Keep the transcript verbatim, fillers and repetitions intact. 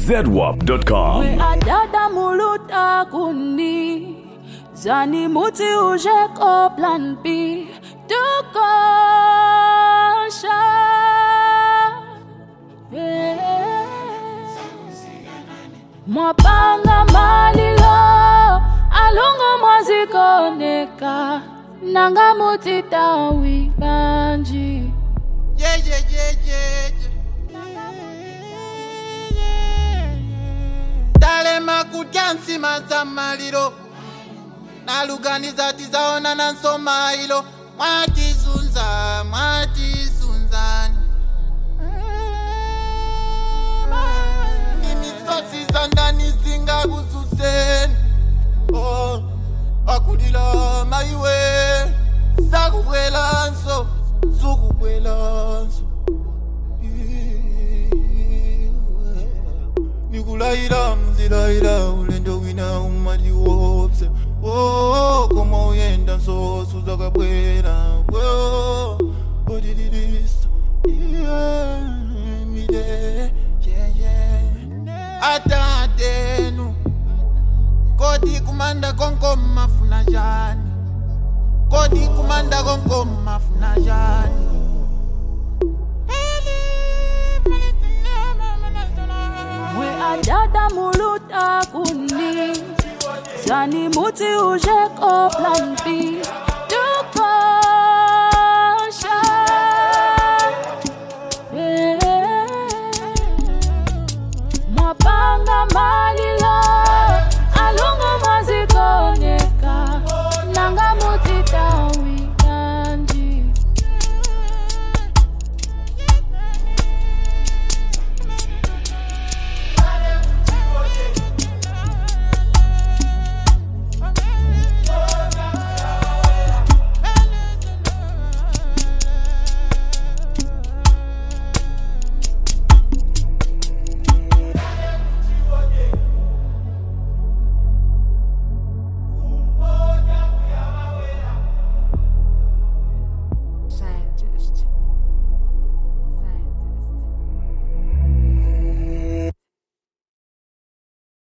Z W A P dot com. We adada muluta kuni Zani muti uje ko plan B Dukosha Mwapanga malilo Alungu mwaziko neka Nanga muti tawi banji Yeah, yeah, yeah, yeah, yeah. Dale makujansi mazamaliro Naluganiza tizaona na nsoma ilo Mwati sunza, mwati sunzani Nimisosi zandani zinga kususeni Oh, akudila maiwe Sakubwelanso, sukubwelanso Nikulaira mzilaira ulendo wina umali wopse Oh, como uyenda so suzaka bwera Oh, oh dididis Yeah, mide Yeah, yeah Atatenu Kodi kumanda konko mafuna jani Kodi kumanda konko mafuna jani Adada muluta kuni Zani muti uje ko plan B